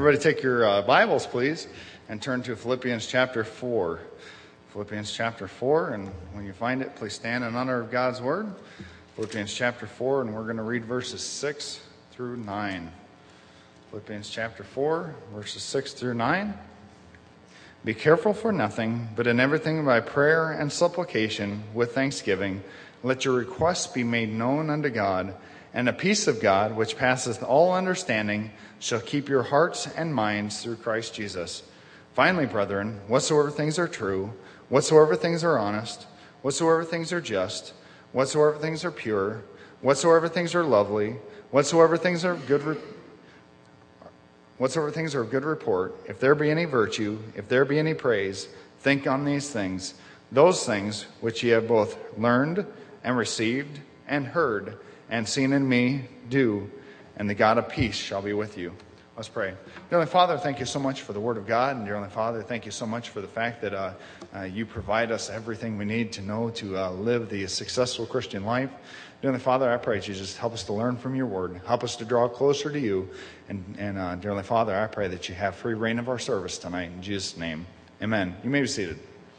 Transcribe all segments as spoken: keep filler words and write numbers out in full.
Everybody take your uh, Bibles, please, and turn to Philippians chapter four. Philippians chapter four, and when you find it, please stand in honor of God's Word. Philippians chapter four, and we're going to read verses six through nine. Philippians chapter four, verses six through nine. Be careful for nothing, but in everything by prayer and supplication with thanksgiving, let your requests be made known unto God, and the peace of God, which passeth all understanding, shall keep your hearts and minds through Christ Jesus. Finally, brethren, whatsoever things are true, whatsoever things are honest, whatsoever things are just, whatsoever things are pure, whatsoever things are lovely, whatsoever things are good, re- whatsoever things are of good report, if there be any virtue, if there be any praise, think on these things. Those things which ye have both learned and received and heard and seen in me, do, and the God of peace shall be with you. Let's pray. Dear Heavenly Father, thank you so much for the Word of God. And dear Heavenly Father, thank you so much for the fact that uh, uh, you provide us everything we need to know to uh, live the successful Christian life. Dear Heavenly Father, I pray that you just help us to learn from your Word. Help us to draw closer to you. And, and uh, dear Heavenly Father, I pray that you have free reign of our service tonight. In Jesus' name, amen. You may be seated.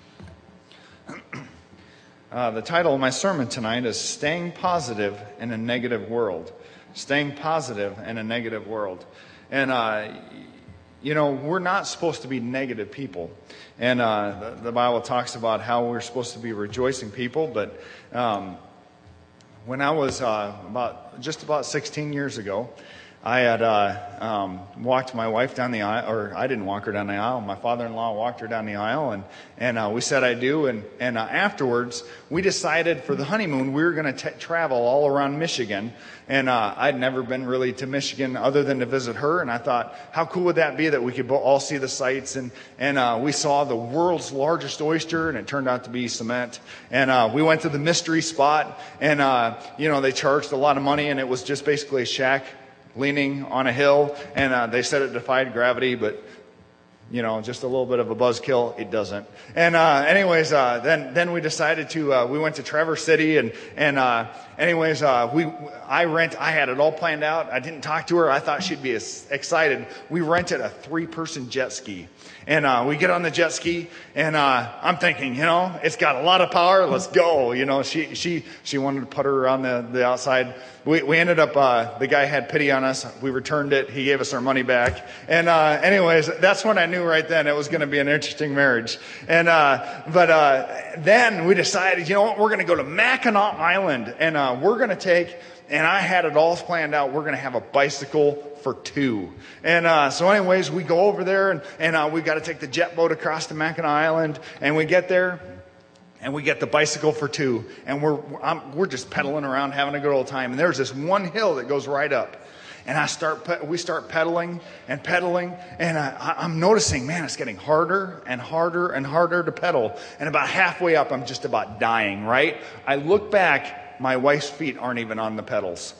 Uh, the title of my sermon tonight is Staying Positive in a Negative World. Staying Positive in a Negative World. And, uh, you know, we're not supposed to be negative people. And uh, the, the Bible talks about how we're supposed to be rejoicing people. But um, when I was uh, about just about sixteen years ago, I had uh, um, walked my wife down the aisle, or I didn't walk her down the aisle. My father-in-law walked her down the aisle, and and uh, we said I do. And and uh, afterwards, we decided for the honeymoon we were going to travel all around Michigan. And uh, I'd never been really to Michigan other than to visit her. And I thought, how cool would that be that we could all see the sights? And and uh, we saw the world's largest oyster, and it turned out to be cement. And uh, we went to the mystery spot, and uh, you know they charged a lot of money, and it was just basically a shack leaning on a hill, and uh, they said it defied gravity, but you know, just a little bit of a buzzkill, it doesn't. And uh, anyways, uh, then then we decided to uh, we went to Traverse City, and and uh, anyways, uh, we I rent I had it all planned out. I didn't talk to her. I thought she'd be as excited. We rented a three-person jet ski, and uh, we get on the jet ski, and uh, I'm thinking, you know, it's got a lot of power. Let's go. You know, she she she wanted to putter around the the outside. We we ended up uh, the guy had pity on us. We returned it. He gave us our money back. And uh, anyways, that's when I knew right then it was going to be an interesting marriage. And uh, but uh, then we decided, you know what, we're going to go to Mackinac Island, and uh, we're going to take. And I had it all planned out. We're going to have a bicycle for two. And uh, so anyways, we go over there, and, and uh, we've got to take the jet boat across to Mackinac Island. And we get there, and we get the bicycle for two. And we're I'm, we're just pedaling around, having a good old time. And there's this one hill that goes right up. And I start, we start pedaling and pedaling, and I, I'm noticing, man, it's getting harder and harder and harder to pedal. And about halfway up, I'm just about dying, right? I look back. My wife's feet aren't even on the pedals.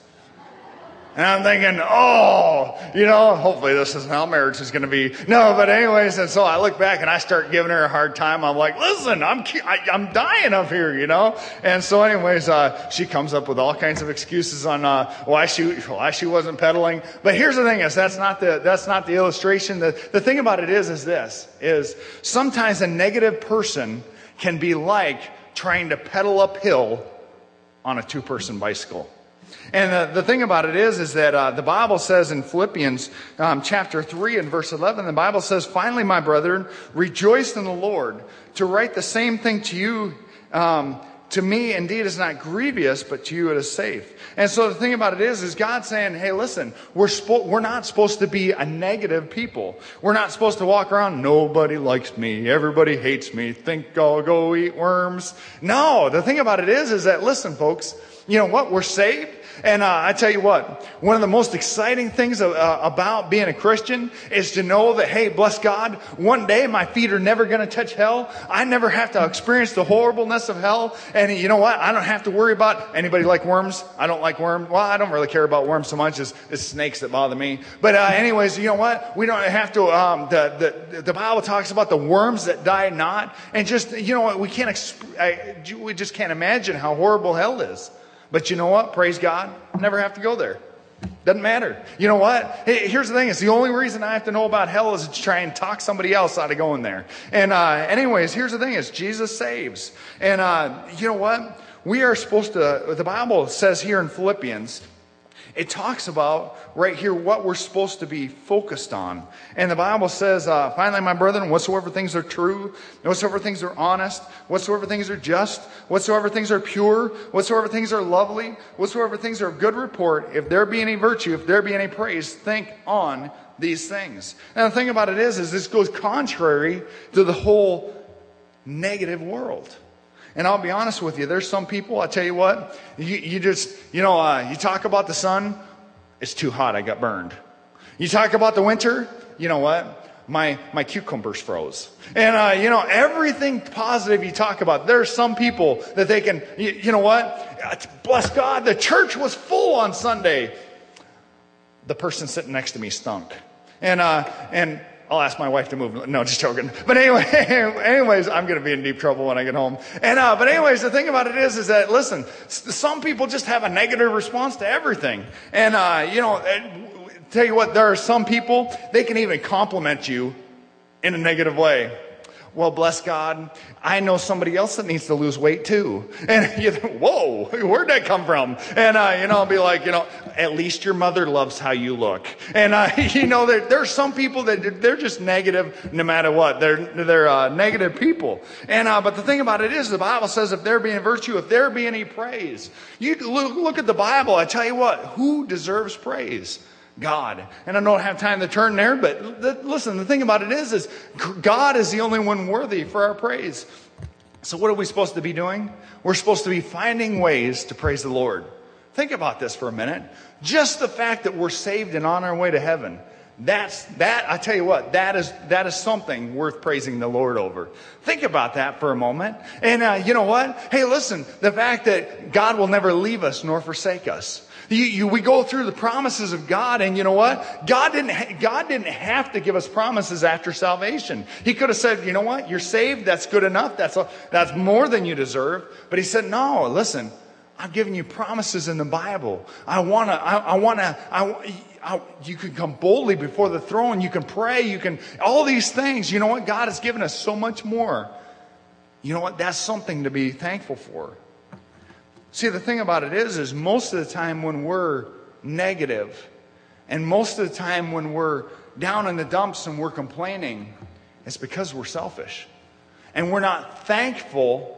And I'm thinking, oh, you know, hopefully this isn't how marriage is going to be. No, but anyways, and so I look back and I start giving her a hard time. I'm like, listen, I'm I, I'm dying up here, you know. And so anyways, uh, she comes up with all kinds of excuses on uh, why she why she wasn't pedaling. But here's the thing: is that's not the that's not the illustration. The the thing about it is is this is sometimes a negative person can be like trying to pedal uphill on a two-person bicycle. And uh, the thing about it is, is that uh, the Bible says in Philippians um, chapter three and verse eleven, the Bible says, finally, my brethren, rejoice in the Lord. To write the same thing to you, um, to me, indeed, is not grievous, but to you it is safe. And so the thing about it is, is God saying, hey, listen, we're spo- we're not supposed to be a negative people. We're not supposed to walk around, nobody likes me, everybody hates me, think I'll go eat worms. No, the thing about it is, is that, listen, folks, you know what? We're saved. And uh, I tell you what, one of the most exciting things uh, about being a Christian is to know that, hey, bless God, one day my feet are never going to touch hell. I never have to experience the horribleness of hell. And you know what? I don't have to worry about, anybody like worms? I don't like worms. Well, I don't really care about worms so much as it's snakes that bother me. But uh, anyways, you know what? We don't have to, um, the, the, the Bible talks about the worms that die not. And just, you know what? We can't, exp- I, we just can't imagine how horrible hell is. But you know what? Praise God. I never have to go there. Doesn't matter. You know what? Hey, here's the thing. It's the only reason I have to know about hell is to try and talk somebody else out of going there. And uh, anyways, here's the thing. Is Jesus saves. And uh, you know what? We are supposed to, the Bible says here in Philippians, it talks about right here what we're supposed to be focused on. And the Bible says, uh, finally, my brethren, whatsoever things are true, whatsoever things are honest, whatsoever things are just, whatsoever things are pure, whatsoever things are lovely, whatsoever things are of good report, if there be any virtue, if there be any praise, think on these things. And the thing about it is, is this goes contrary to the whole negative world. And I'll be honest with you, there's some people, I tell you what, you, you just, you know, uh, you talk about the sun, it's too hot, I got burned. You talk about the winter, you know what, my my cucumbers froze. And, uh, you know, everything positive you talk about, there's some people that they can, you, you know what, bless God, the church was full on Sunday. The person sitting next to me stunk. And, uh, and, I'll ask my wife to move. No, just joking. But anyway, anyways, I'm going to be in deep trouble when I get home. And uh, but anyways, the thing about it is, is that listen, some people just have a negative response to everything. And uh, you know, tell you what, there are some people they can even compliment you in a negative way. Well, bless God, I know somebody else that needs to lose weight too. And you think, whoa, where'd that come from? And, uh, you know, I'll be like, you know, at least your mother loves how you look. And, uh, you know, there, there are some people that they're just negative no matter what. They're, they're, uh, negative people. And, uh, but the thing about it is the Bible says if there be any virtue, if there be any praise, you look, look at the Bible. I tell you what, who deserves praise? God. And I don't have time to turn there, but th- listen, the thing about it is, is God is the only one worthy for our praise. So what are we supposed to be doing? We're supposed to be finding ways to praise the Lord. Think about this for a minute. Just the fact that we're saved and on our way to heaven. That's, that, I tell you what, that is, that is something worth praising the Lord over. Think about that for a moment. And uh, you know what? Hey, listen, the fact that God will never leave us nor forsake us. You, you, we go through the promises of God, and you know what? God didn't, ha- God didn't have to give us promises after salvation. He could have said, you know what? You're saved. That's good enough. That's, a, that's more than you deserve. But he said, no, listen, I've given you promises in the Bible. I want to, I, I want to, I, I, you can come boldly before the throne. You can pray. You can, all these things. You know what? God has given us so much more. You know what? That's something to be thankful for. See, the thing about it is, is most of the time when we're negative and most of the time when we're down in the dumps and we're complaining, it's because we're selfish. And we're not thankful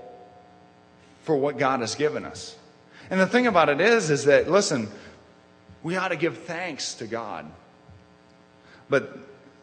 for what God has given us. And the thing about it is, is that, listen, we ought to give thanks to God. But,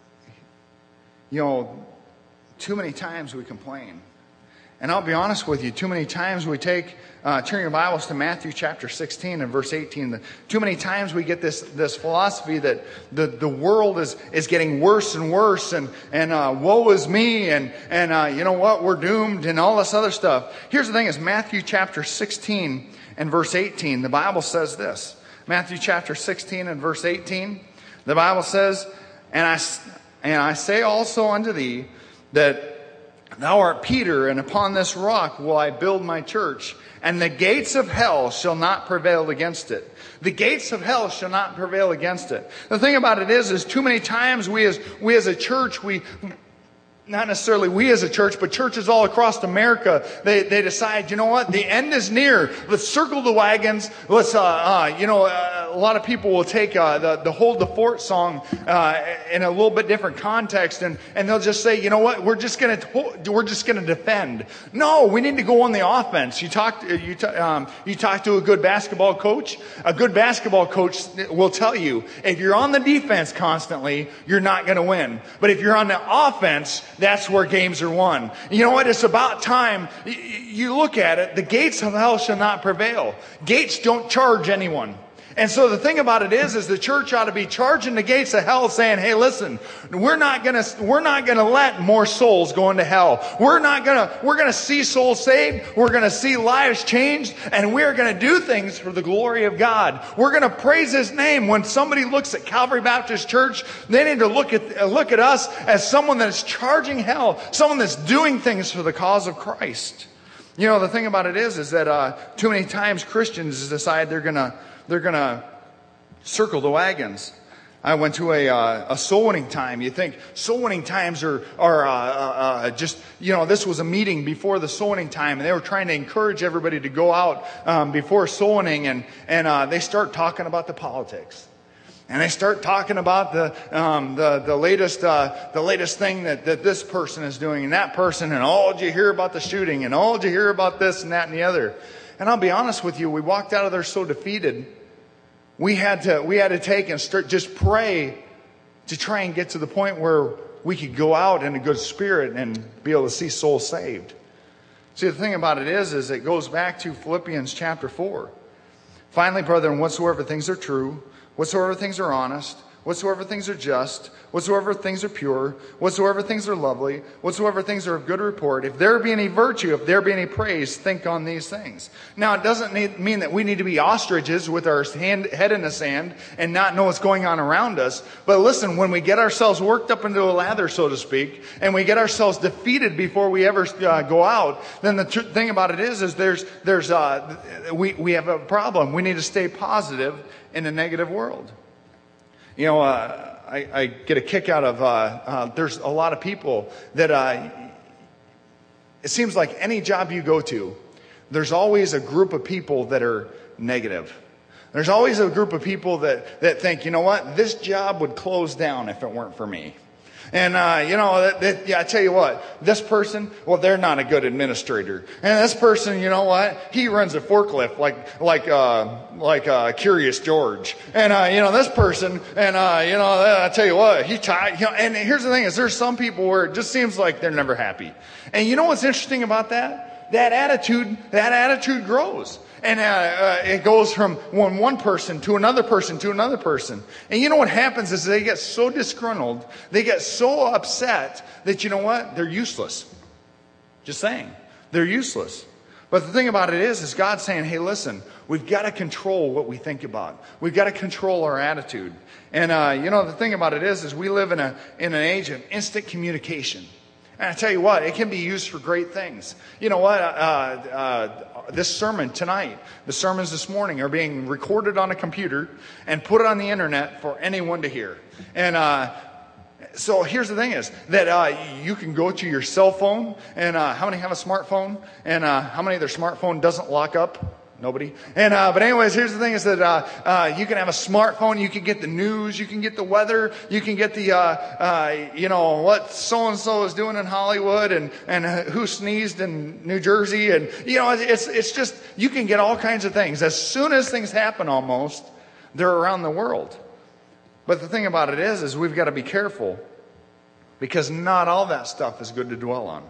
you know, too many times we complain. And I'll be honest with you, too many times we take, uh, turn your Bibles to Matthew chapter sixteen and verse eighteen. The, too many times we get this this philosophy that the, the world is, is getting worse and worse, and, and uh, woe is me, and, and uh, you know what, we're doomed, and all this other stuff. Here's the thing is Matthew chapter sixteen and verse eighteen. The Bible says this. Matthew chapter sixteen and verse eighteen. The Bible says, and I, and I say also unto thee that thou art Peter, and upon this rock will I build my church, and the gates of hell shall not prevail against it. The gates of hell shall not prevail against it. The thing about it is, is too many times we as we as a church, we not necessarily we as a church, but churches all across America, they, they decide, you know what, the end is near. Let's circle the wagons. Let's, uh, uh, you know, uh, a lot of people will take uh, the, the Hold the Fort song uh, in a little bit different context, and, and they'll just say, you know what, we're just going to we're just going to defend. No, we need to go on the offense. You talk, you, t- um, you talk to a good basketball coach. A good basketball coach will tell you, if you're on the defense constantly, you're not going to win. But if you're on the offense, that's where games are won. You know what? It's about time. You look at it. The gates of hell shall not prevail. Gates don't charge anyone. And so the thing about it is, is the church ought to be charging the gates of hell, saying, "Hey, listen, we're not gonna, we're not gonna let more souls go into hell. We're not gonna, we're gonna see souls saved. We're gonna see lives changed, and we're gonna do things for the glory of God. We're gonna praise His name." When somebody looks at Calvary Baptist Church, they need to look at look at us as someone that's charging hell, someone that's doing things for the cause of Christ. You know, the thing about it is, is that uh, too many times Christians decide they're gonna. They're going to circle the wagons. I went to a, uh, a soul winning time. You think soul winning times are, are uh, uh, just, you know, this was a meeting before the soul winning time, and they were trying to encourage everybody to go out um, before soul winning, and, and uh, they start talking about the politics. And they start talking about the um, the the latest uh, the latest thing that, that this person is doing and that person, and oh, did you hear about the shooting? And oh, did you hear about this and that and the other? And I'll be honest with you, we walked out of there so defeated. We had to we had to take and start just pray to try and get to the point where we could go out in a good spirit and be able to see souls saved. See, the thing about it is, is it goes back to Philippians chapter four. Finally, brethren, whatsoever things are true, whatsoever things are honest, whatsoever things are just, whatsoever things are pure, whatsoever things are lovely, whatsoever things are of good report, if there be any virtue, if there be any praise, think on these things. Now, it doesn't need, mean that we need to be ostriches with our hand, head in the sand and not know what's going on around us. But listen, when we get ourselves worked up into a lather, so to speak, and we get ourselves defeated before we ever uh, go out, then the tr- thing about it is, is there's, there's, uh, we, we have a problem. We need to stay positive in a negative world. You know, uh, I, I get a kick out of, uh, uh, there's a lot of people that, uh, it seems like any job you go to, there's always a group of people that are negative. There's always a group of people that, that think, you know what, this job would close down if it weren't for me. And, uh, you know, that, that, yeah, I tell you what, this person, well, they're not a good administrator. And this person, you know what, he runs a forklift like, like, uh, like, uh, Curious George. And, uh, you know, this person, and, uh, you know, I tell you what, he tied, you know, and here's the thing is there's some people where it just seems like they're never happy. And you know what's interesting about that? That attitude, that attitude grows. And uh, uh, it goes from one, one person to another person to another person. And you know what happens is they get so disgruntled, they get so upset that, you know what, they're useless. Just saying. They're useless. But the thing about it is, is God's saying, hey, listen, we've got to control what we think about. We've got to control our attitude. And, uh, you know, the thing about it is, is we live in a in an age of instant communication. And I tell you what, it can be used for great things. You know what? Uh, uh, this sermon tonight, the sermons this morning are being recorded on a computer and put on the internet for anyone to hear. And uh, so here's the thing is that uh, you can go to your cell phone. And uh, how many have a smartphone? And uh, how many of their smartphone doesn't lock up? Nobody. And, uh, but anyways, here's the thing is that, uh, uh, you can have a smartphone, you can get the news, you can get the weather, you can get the, uh, uh, you know, what so-and-so is doing in Hollywood and, and who sneezed in New Jersey. And, you know, it's, it's just, you can get all kinds of things. As soon as things happen almost, they're around the world. But the thing about it is, is we've got to be careful because not all that stuff is good to dwell on.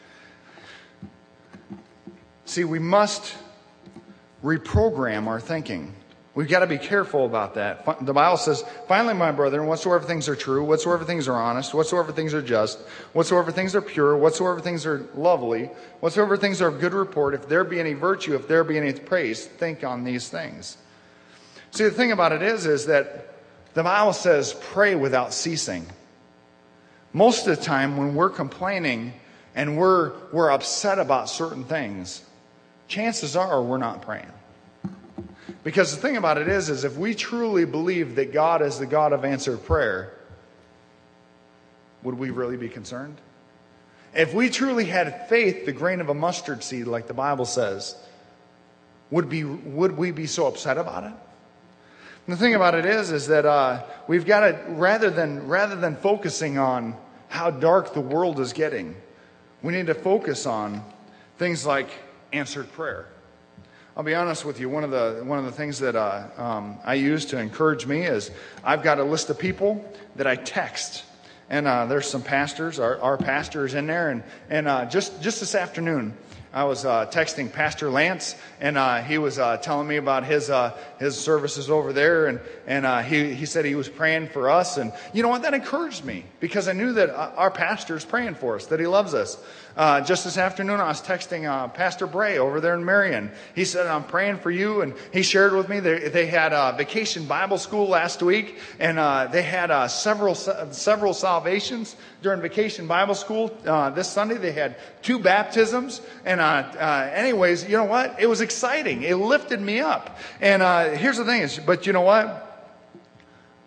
See, we must reprogram our thinking. We've got to be careful about that. The Bible says, finally, my brethren, whatsoever things are true, whatsoever things are honest, whatsoever things are just, whatsoever things are pure, whatsoever things are lovely, whatsoever things are of good report, if there be any virtue, if there be any praise, think on these things. See, the thing about it is, is that the Bible says, pray without ceasing. Most of the time when we're complaining and we're, we're upset about certain things, chances are we're not praying. Because the thing about it is, is if we truly believe that God is the God of answered prayer, would we really be concerned? If we truly had faith, the grain of a mustard seed, like the Bible says, would be would we be so upset about it? And the thing about it is, is that uh, we've got to, rather than rather than focusing on how dark the world is getting, we need to focus on things like answered prayer. I'll be honest with you. One of the one of the things that uh, um, I use to encourage me is I've got a list of people that I text, and uh, there's some pastors. Our, our pastor is in there, and and uh, just just this afternoon, I was uh, texting Pastor Lance, and uh, he was uh, telling me about his uh, his services over there, and and uh, he he said he was praying for us, and you know what, that encouraged me because I knew that our pastor is praying for us, that he loves us. Uh, just this afternoon, I was texting uh, Pastor Bray over there in Marion. He said, I'm praying for you. And he shared with me they, they had uh, vacation Bible school last week. And uh, they had uh, several several salvations during vacation Bible school. Uh, this Sunday, they had two baptisms. And uh, uh, anyways, you know what? It was exciting. It lifted me up. And uh, here's the thing is, but you know what?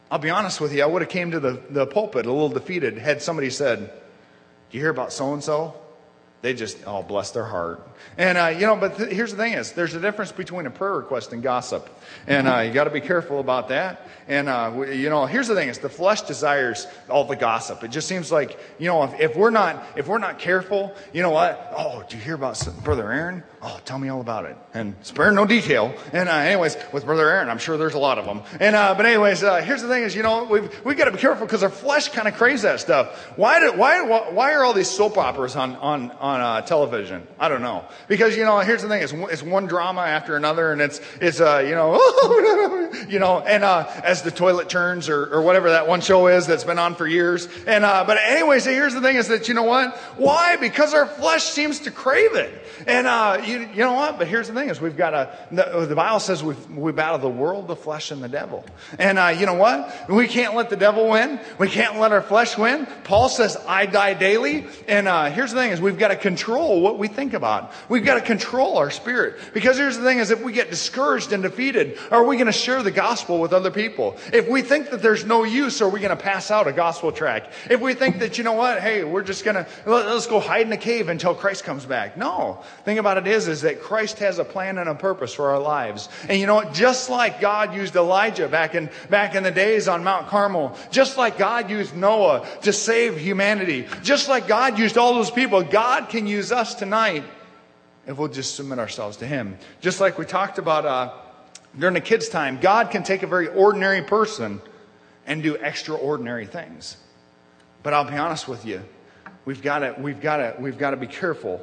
I'll be honest with you, I would have came to the, the pulpit a little defeated had somebody said, "Do you hear about so-and-so?" They just, oh, bless their heart. And, uh, you know, but th- here's the thing is, there's a difference between a prayer request and gossip. And uh, you got to be careful about that. And, uh, we, you know, here's the thing is, the flesh desires all the gossip. It just seems like, you know, if, if we're not if we're not careful, you know what? Oh, did you hear about Brother Aaron? Oh, tell me all about it. And spare no detail. And uh, anyways, with Brother Aaron, I'm sure there's a lot of them. And uh, but anyways, uh, here's the thing is, you know, we've we've got to be careful because our flesh kind of craves that stuff. Why do why why are all these soap operas on on on uh, television? I don't know. Because, you know, here's the thing: it's it's one drama after another, and it's it's uh you know you know, and uh, as the toilet turns or or whatever that one show is that's been on for years. And uh, but anyways, here's the thing: is that, you know what? Why? Because our flesh seems to crave it. And uh, you you know what? But here's the thing: is we've got to. The, the Bible says we we battle the world, the flesh, and the devil. And uh, you know what? We can't let the devil win. We can't let our flesh win. Paul says, "I die daily." And uh, here's the thing: is we've got to control what we think about. We've got to control our spirit. Because here's the thing: is if we get discouraged and defeated, are we going to share the gospel with other people? If we think that there's no use, are we going to pass out a gospel tract? If we think that, you know what? Hey, we're just going to let's go hide in a cave until Christ comes back. No. Thing about it is, is that Christ has a plan and a purpose for our lives. And you know what? Just like God used Elijah back in back in the days on Mount Carmel, just like God used Noah to save humanity, just like God used all those people, God can use us tonight if we'll just submit ourselves to Him. Just like we talked about uh, during the kids' time, God can take a very ordinary person and do extraordinary things. But I'll be honest with you, we've got to we've got to we've got to be careful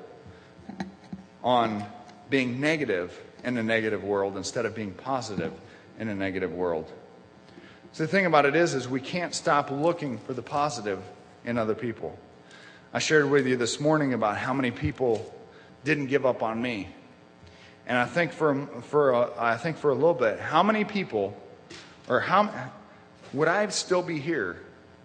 on being negative in a negative world instead of being positive in a negative world. So the thing about it is, is we can't stop looking for the positive in other people. I shared with you this morning about how many people didn't give up on me. And I think for for a, I think for a little bit, how many people, or how would I still be here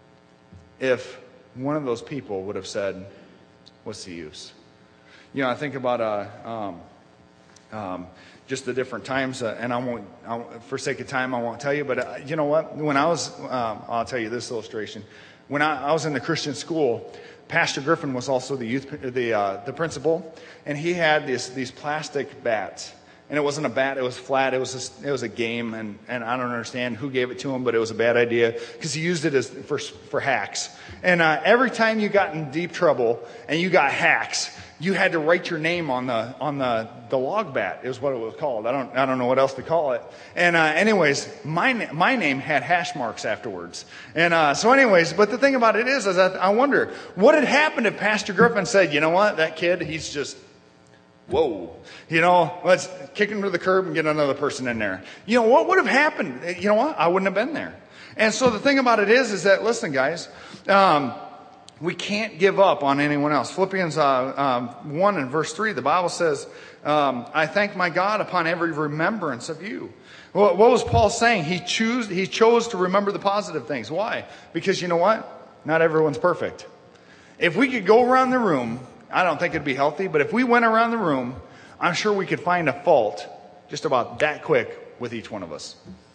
if one of those people would have said, "What's the use?" You know, I think about uh, um, um, just the different times, uh, and I won't, I won't, for sake of time, I won't tell you. But uh, you know what? When I was, um, I'll tell you this illustration. When I, I was in the Christian school, Pastor Griffin was also the youth, the uh, the principal, and he had these these plastic bats. And it wasn't a bat; it was flat. It was a, it was a game, and, and I don't understand who gave it to him, but it was a bad idea because he used it as for for hacks. And uh, every time you got in deep trouble and you got hacks, you had to write your name on the on the, the log bat. Is what it was called. I don't I don't know what else to call it. And uh, anyways, my my name had hash marks afterwards. And uh, so anyways, but the thing about it is, is I, I wonder what had happened if Pastor Griffin said, "You know what, that kid, he's just." Whoa, you know, let's kick him to the curb and get another person in there. You know, what would have happened? You know what? I wouldn't have been there. And so the thing about it is, is that, listen, guys, um, we can't give up on anyone else. Philippians uh, um, one and verse three, the Bible says, um, I thank my God upon every remembrance of you. Well, what was Paul saying? He chose, he chose to remember the positive things. Why? Because you know what? Not everyone's perfect. If we could go around the room, I don't think it'd be healthy, but if we went around the room, I'm sure we could find a fault just about that quick with each one of us.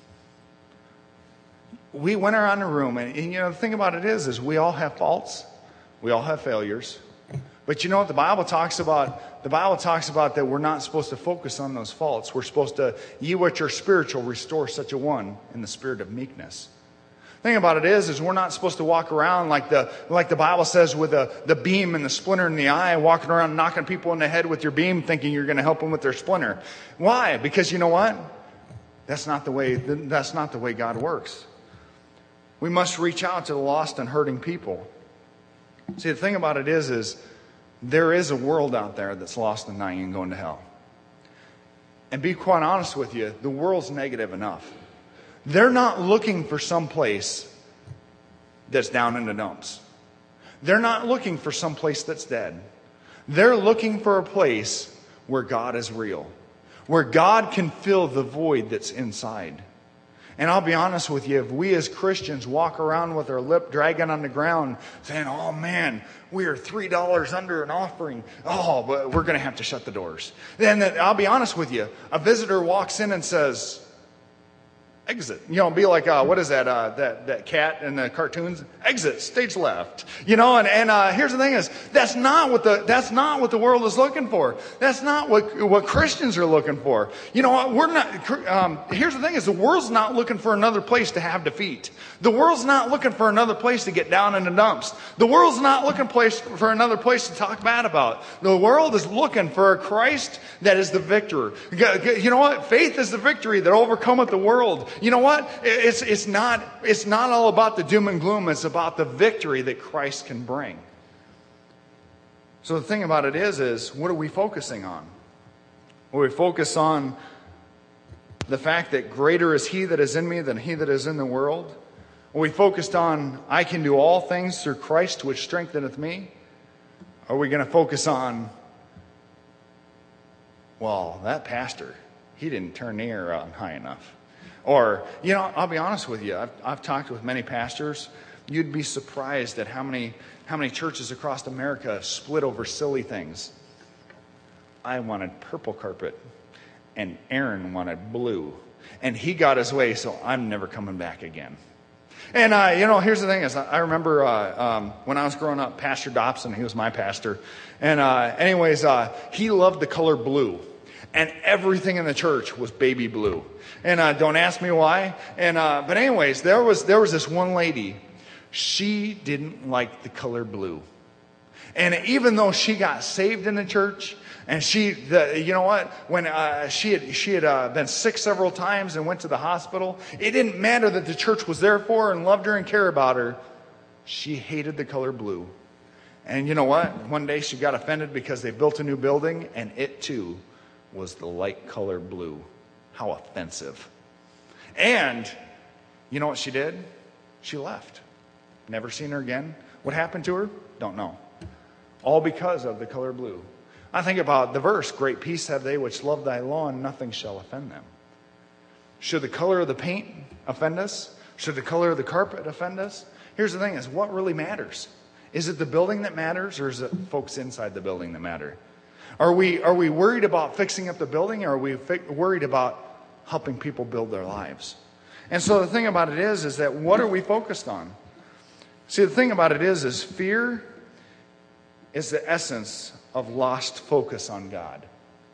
We went around the room, and, and you know, the thing about it is, is we all have faults. We all have failures. But you know what the Bible talks about? The Bible talks about that we're not supposed to focus on those faults. We're supposed to, ye which are spiritual, restore such a one in the spirit of meekness. The thing about it is, is we're not supposed to walk around like the like the Bible says with the, the beam and the splinter in the eye, walking around knocking people in the head with your beam thinking you're going to help them with their splinter. Why? Because you know what? That's not the way, that's not the way God works. We must reach out to the lost and hurting people. See, the thing about it is, is there is a world out there that's lost and dying and going to hell. And be quite honest with you, the world's negative enough. They're not looking for some place that's down in the dumps. They're not looking for some place that's dead. They're looking for a place where God is real, where God can fill the void that's inside. And I'll be honest with you, if we as Christians walk around with our lip dragging on the ground saying, "Oh man, we are three dollars under an offering. Oh, but we're going to have to shut the doors." Then I'll be honest with you, a visitor walks in and says, Exit. You know, be like, uh, what is that, uh, that, that cat in the cartoons? Exit, stage left. You know, and, and, uh, here's the thing is, that's not what the, that's not what the world is looking for. That's not what, what Christians are looking for. You know what, we're not, um, here's the thing is, the world's not looking for another place to have defeat. The world's not looking for another place to get down in the dumps. The world's not looking place for another place to talk bad about. The world is looking for a Christ that is the victor. You know what? Faith is the victory that overcometh the world. You know what? It's, it's not, it's not all about the doom and gloom. It's about the victory that Christ can bring. So the thing about it is, is what are we focusing on? Well, we focus on the fact that greater is He that is in me than he that is in the world. Are we focused on, I can do all things through Christ which strengtheneth me? Are we going to focus on, well, that pastor, he didn't turn the air on high enough. Or, you know, I'll be honest with you. I've, I've talked with many pastors. You'd be surprised at how many, how many churches across America split over silly things. I wanted purple carpet, and Aaron wanted blue. And he got his way, so I'm never coming back again. And, uh, you know, here's the thing is, I remember uh, um, when I was growing up, Pastor Dobson, he was my pastor. And uh, anyways, uh, he loved the color blue. And everything in the church was baby blue. And uh, don't ask me why. And uh, but anyways, there was there was this one lady. She didn't like the color blue. And even though she got saved in the church, and she, the, you know what, when uh, she had she had uh, been sick several times and went to the hospital, it didn't matter that the church was there for her and loved her and cared about her. She hated the color blue. And you know what? One day she got offended because they built a new building, and it too was the light color blue. How offensive. And you know what she did? She left. Never seen her again. What happened to her? Don't know. All because of the color blue. I think about the verse, great peace have they which love thy law, and nothing shall offend them. Should the color of the paint offend us? Should the color of the carpet offend us? Here's the thing is, what really matters? Is it the building that matters, or is it folks inside the building that matter? Are we, are we worried about fixing up the building, or are we fi- worried about helping people build their lives? And so the thing about it is, is that what are we focused on? See, the thing about it is, is fear is the essence of lost focus on God.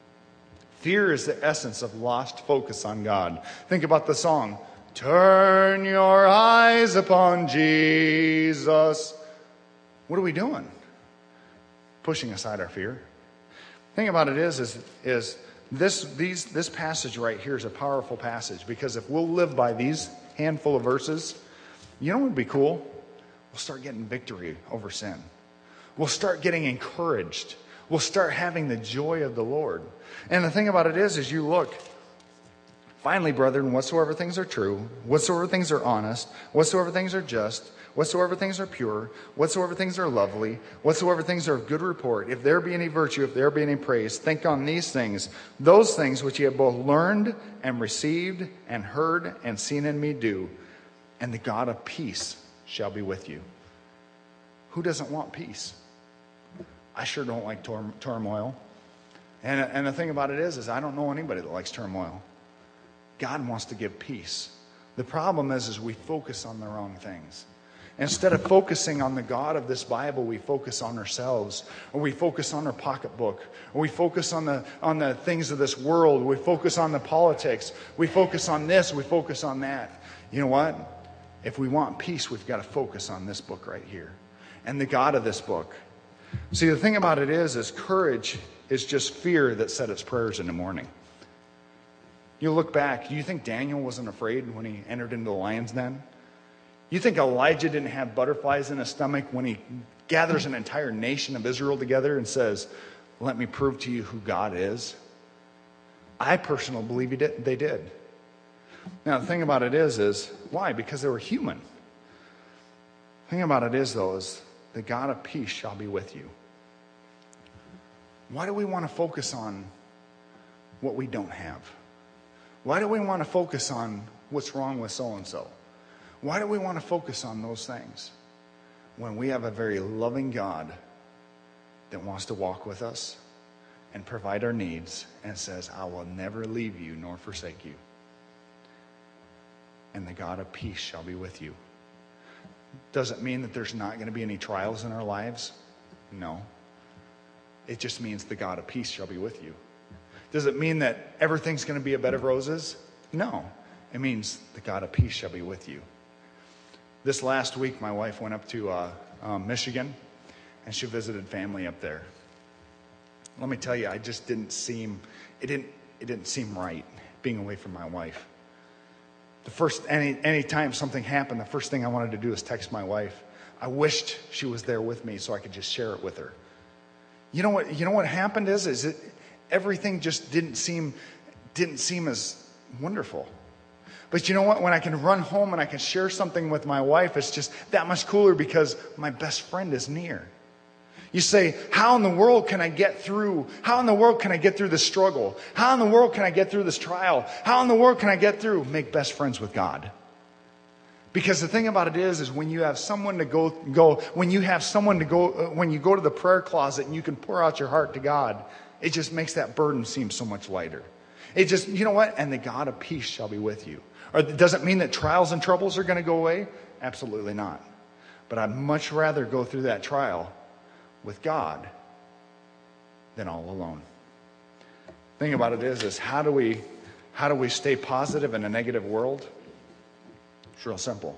Fear is the essence of lost focus on God. Think about the song, turn your eyes upon Jesus. What are we doing? Pushing aside our fear. The thing about it is, is, is this, these, this passage right here is a powerful passage, because if we'll live by these handful of verses, you know what would be cool? We'll start getting victory over sin. We'll start getting encouraged. We'll start having the joy of the Lord. And the thing about it is, is you look, finally, brethren, whatsoever things are true, whatsoever things are honest, whatsoever things are just, whatsoever things are pure, whatsoever things are lovely, whatsoever things are of good report, if there be any virtue, if there be any praise, think on these things, those things which ye have both learned and received and heard and seen in me do, and the God of peace shall be with you. Who doesn't want peace? I sure don't like tor- turmoil. And, and the thing about it is, is I don't know anybody that likes turmoil. God wants to give peace. The problem is, is we focus on the wrong things. Instead of focusing on the God of this Bible, we focus on ourselves, or we focus on our pocketbook, or we focus on the on the things of this world. We focus on the politics. We focus on this. We focus on that. You know what? If we want peace, we've got to focus on this book right here, and the God of this book. See, the thing about it is, is courage is just fear that said its prayers in the morning. You look back. Do you think Daniel wasn't afraid when he entered into the lion's den? You think Elijah didn't have butterflies in his stomach when he gathers an entire nation of Israel together and says, let me prove to you who God is? I personally believe he did, they did. Now, the thing about it is, is why? Because they were human. The thing about it is, though, is the God of peace shall be with you. Why do we want to focus on what we don't have? Why do we want to focus on what's wrong with so-and-so? Why do we want to focus on those things when we have a very loving God that wants to walk with us and provide our needs and says, I will never leave you nor forsake you? and the God of peace shall be with you. Does it mean that there's not going to be any trials in our lives? No. It just means the God of peace shall be with you. Does it mean that everything's going to be a bed of roses? No. It means the God of peace shall be with you. This last week, my wife went up to uh, um, Michigan, and she visited family up there. Let me tell you, I just didn't seem, it didn't, it didn't seem right being away from my wife. The first, any, any time something happened, the first thing I wanted to do is text my wife. I wished she was there with me so I could just share it with her. You know what, you know what happened is, is it, everything just didn't seem, didn't seem as wonderful. But you know what, when I can run home and I can share something with my wife, it's just that much cooler because my best friend is near. You say, how in the world can I get through? How in the world can I get through this struggle? How in the world can I get through this trial? How in the world can I get through? Make best friends with God. Because the thing about it is, is when you have someone to go, go, when you have someone to go, uh, when you go to the prayer closet and you can pour out your heart to God, it just makes that burden seem so much lighter. It just, you know what? And the God of peace shall be with you. Or does it mean that trials and troubles are going to go away? Absolutely not. But I'd much rather go through that trial with God than all alone. The thing about it is, is how do we, how do we stay positive in a negative world? It's real simple.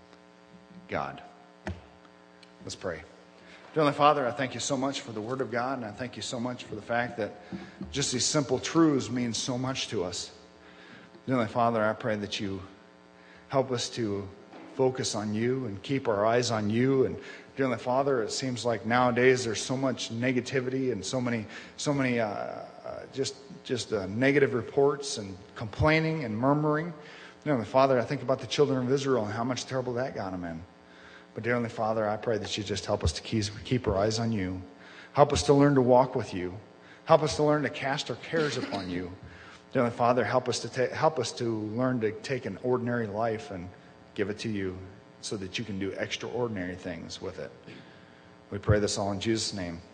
God. Let's pray. Dear Heavenly Father, I thank you so much for the Word of God, and I thank you so much for the fact that just these simple truths mean so much to us. Dear Heavenly Father, I pray that you help us to focus on you and keep our eyes on you. And dear Heavenly Father, it seems like nowadays there's so much negativity and so many, so many uh, uh, just just uh, negative reports and complaining and murmuring. Dear Heavenly Father, I think about the children of Israel and how much trouble that got them in. But dear Heavenly Father, I pray that you just help us to keep, keep our eyes on you. Help us to learn to walk with you. Help us to learn to cast our cares upon you. Dear Heavenly Father, help us to ta- help us to learn to take an ordinary life and give it to you so that you can do extraordinary things with it. We pray this all in Jesus' name.